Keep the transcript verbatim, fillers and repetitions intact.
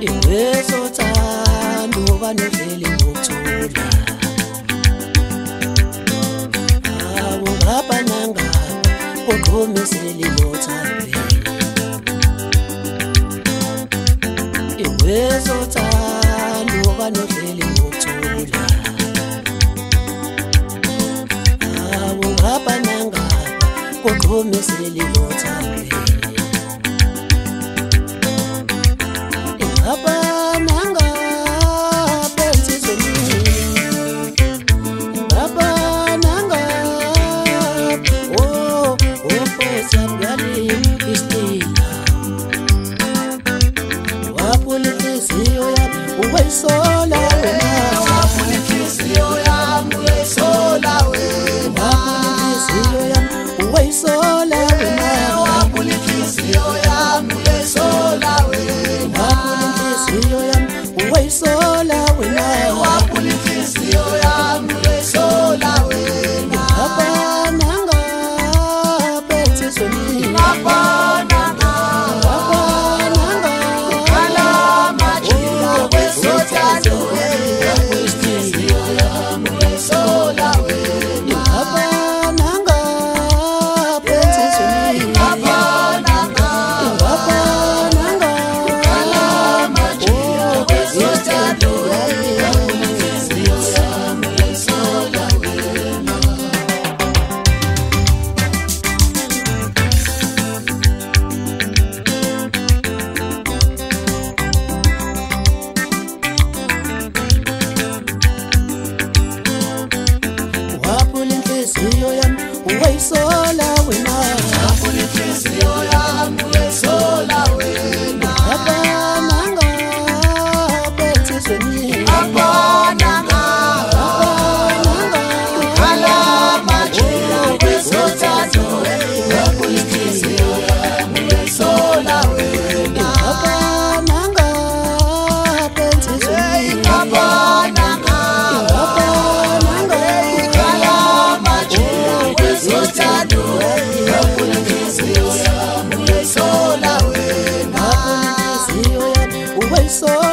Iwezothanda ubanohleli ngokuthula awu ngapha nangapha uqhumisela ngothando Iwezothanda ubanohleli ngokuthula awu ngapha nangapha uqhumisela ngothando Sola wena wafunisiyo yami wesola wena wafunisiyo yami wesola wena wafunisiyo yami wesola wena wafunisiyo yami wesola wena wafunisiyo yami wesola wena abana ngabe tsizoni abana Wesola wena wafunisiyo yami wesola wena abana ngabe tsizoni abana ngabe kala majira wesothando wafunisiyo yami wesola wena abana ngabe tsizoni abana So